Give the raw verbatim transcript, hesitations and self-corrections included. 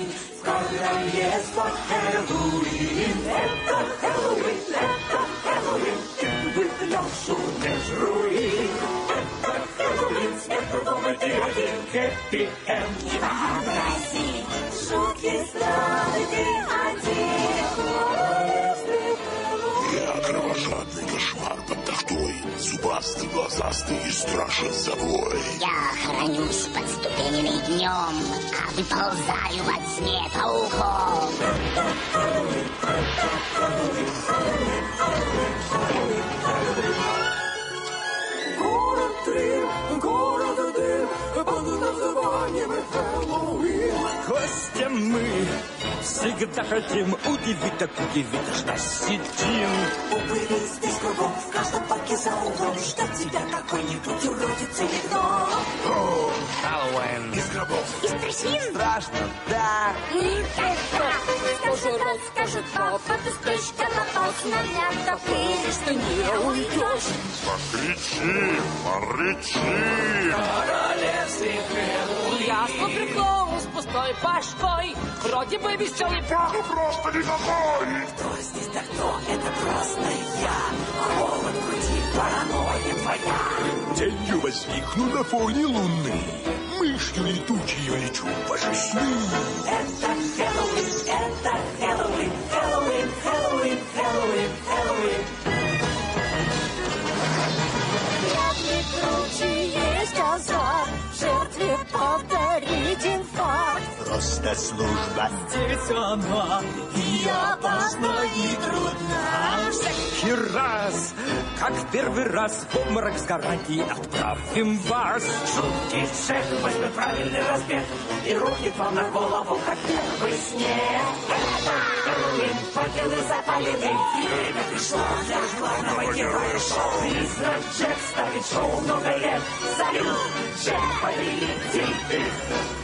Хэллоуин, в королевство Хэллоуин. Это Хэллоуин, это Хэллоуин, ты выпьешь умеешь руин. Это Хэллоуин, смерть дома один, хэппи-энд. Не вообрази, шутки страны один. Я кровожадный кошмар под тахтой, зубастый, глазастый и страшен собой. Я хранюсь под ступенями днем, а выползаю во сне пауком. Город Трим, город дым, под названием Хэллоуин. Гостем мы всегда хотим удивить, так удивить, аж нас сидим. Упыри здесь кругом, в каждом парке за углом ждет тебя какой-нибудь уродец или гном. Хэллоуин. Из гробов. Из трясин? Страшно, да. Скажет рот, скажет папа, ты спишь, когда поздно лято пыли, что не уйдешь. Покричи, порычи. Королевстве Хэллоуин. Я спотряхнул с пустой башкой, вроде бы веселый пап. Ну просто никакой. Кто здесь да кто? Это просто я. Холод в груди, паранойя твоя. Тенью возникну на фоне луны. Мышью летучей лечу в ваши сны. Это Хэллоуин, это Хэллоуин, Хэллоуин, Хэллоуин, Хэллоуин, Хэллоуин. Вряд ли круче есть азарт, жертве подарить инфаркт. Просто служба здесь она и опасна, и трудна. Всякий раз, как первый раз, в обморок сгорать и отправим вас. Шутки шеф возьмет правильный разбег и рухнет вам на голову, как первый снег. Это Хэллоуин, факелы запалены, время пришло для главного героя шоу. Призрак Джек ставит шоу много лет. Салют, Джек, повелитель их.